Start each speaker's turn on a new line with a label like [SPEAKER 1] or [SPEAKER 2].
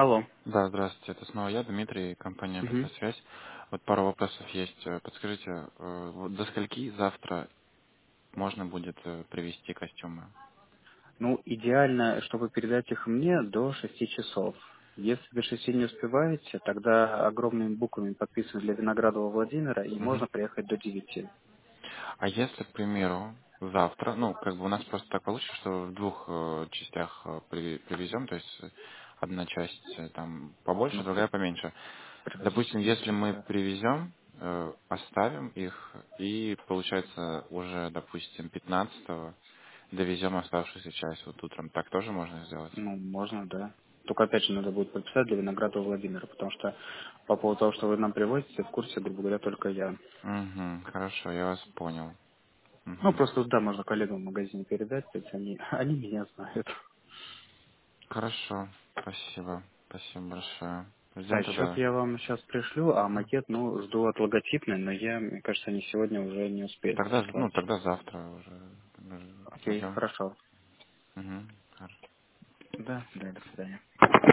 [SPEAKER 1] Алло.
[SPEAKER 2] Да, здравствуйте. Это снова я, Дмитрий, компания
[SPEAKER 1] Мгм.
[SPEAKER 2] «Обратная связь». Вот пару вопросов есть. Подскажите, вот до скольки завтра можно будет привезти костюмы?
[SPEAKER 1] Ну, идеально, чтобы передать их мне до 6 часов. Если до 6 не успеваете, тогда огромными буквами подписано для Виноградова Владимира, и
[SPEAKER 2] Мгм.
[SPEAKER 1] можно приехать до 9.
[SPEAKER 2] А если, к примеру, завтра, ну, как бы у нас просто так получится, что в двух частях привезем, то есть одна часть там побольше,
[SPEAKER 1] Ну,
[SPEAKER 2] другая поменьше.
[SPEAKER 1] привозите
[SPEAKER 2] Допустим, если
[SPEAKER 1] вместе,
[SPEAKER 2] мы
[SPEAKER 1] да.
[SPEAKER 2] привезем, оставим их и, получается, уже, допустим, 15-го довезем оставшуюся часть вот утром. Так тоже можно сделать?
[SPEAKER 1] Ну, можно, да. Только опять же надо будет подписать для Виноградова Владимира, потому что по поводу того, что вы нам привозите, в курсе, грубо говоря, только я.
[SPEAKER 2] Угу, хорошо, я вас понял.
[SPEAKER 1] Ну,
[SPEAKER 2] Угу.
[SPEAKER 1] просто да, можно коллегам в магазине передать, то есть они, они меня знают.
[SPEAKER 2] Хорошо, спасибо. Спасибо большое. Ждем
[SPEAKER 1] Да, счет
[SPEAKER 2] тогда.
[SPEAKER 1] я вам сейчас пришлю, а макет, ну, жду от логотипной, но мне кажется, они сегодня уже не успеют
[SPEAKER 2] Тогда, ну,
[SPEAKER 1] прислать.
[SPEAKER 2] тогда завтра уже
[SPEAKER 1] Окей,
[SPEAKER 2] ждем.
[SPEAKER 1] хорошо.
[SPEAKER 2] Угу.
[SPEAKER 1] Да, до свидания.